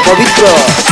पवित्र।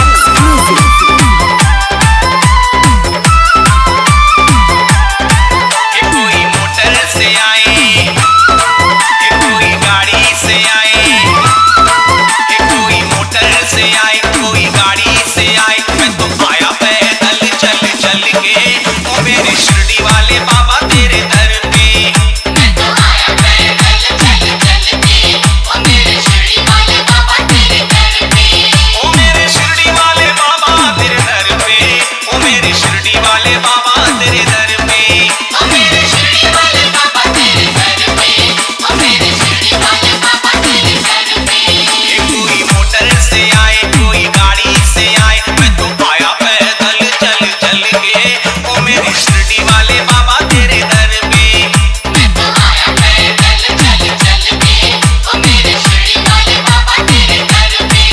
कोई मोटर से आए, कोई गाड़ी से आए, कोई मोटर से आए, कोई गाड़ी से आए। मैं तो आया पैदल चल चल के, ओ मेरे शिरडी वाले बाबा तेरे दर पे। मैं तो आया पैदल चल चल के, ओ मेरे शिरडी वाले बाबा तेरे दर पे। ओ मेरे शिरडी वाले बाबा तेरे दर पे, ओ मेरे शिरडी वाले बाबा तेरे दर पे। ओ मेरे शिरडी वाले बाबा तेरे दर पे, ओ मेरे शिरडी वाले बाबा तेरे दर पे। कोई मोटर से आए, कोई गाड़ी से आए, मैं तो आया पैदल चल चल के, ओ मेरे शिरडी वाले बाबा तेरे दर पे। मैं तो आया पैदल चल चल के, ओ मेरे शिरडी वाले बाबा तेरे दर पे।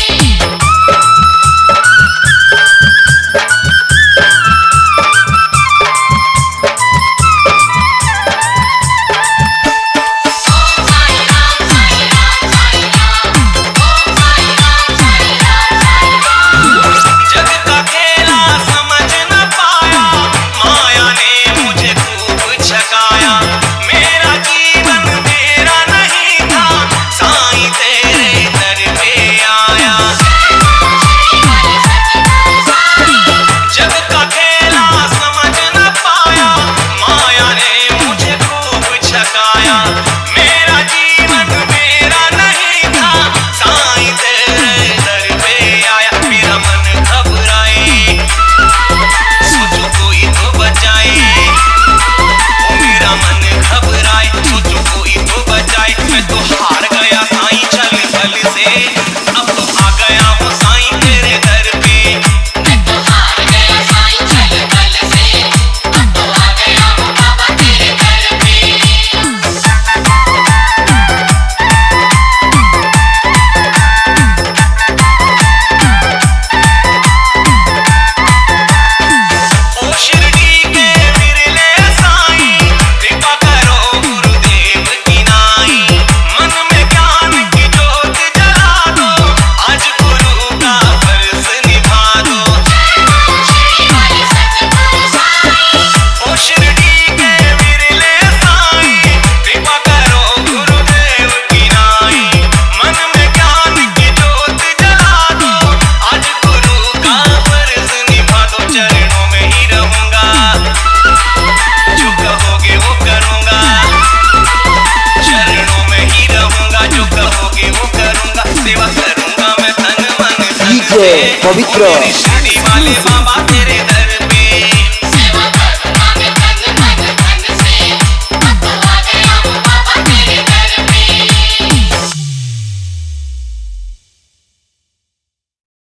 जग का खेला समझ न पाया, माया ने मुझे खूब छकाया। मेरा जीवन मेरा नहीं था, साईं तेरे दर पे आया। जग का खेला समझ न पाया, माया ने मुझे खूब छकाया। मेरा जीवन मेरा नहीं था, साईं तेरे दर पे आया। मेरा मन घबराए, सोचो कोई तो बचाए। ओ मेरा मन घबराए, सोचो कोई तो बचाए। मैं तो हार गया साईं चल चल से, अब तो आ गया हूँ साईं तेरे दर पे। मैं तो हार गया साईं चल चल से, अब तो आ गया हूँ बाबा तेरे दर पे। ओ शिरडी के विरले साईं, कृपा करो गुरुदेव की नाई। मन में ज्ञान की जोत जला दो, आज गुरु का फर्ज निभा दो। ओ शिरडी के विरले साईं, कृपा करो गुरुदेव की नाई। मन में ज्ञान की जोत जला दो, आज गुरु का फर्ज निभा दो। चरणों में ही रहूंगा, जो कहोगे वो करूंगा। चरणों में ही रहूंगा, जो कहोगे वो करूंगा। सेवा करूंगा मैं तन मन धन से, पवित्र। ओ मेरे शिरडी वाले बाबा तेरे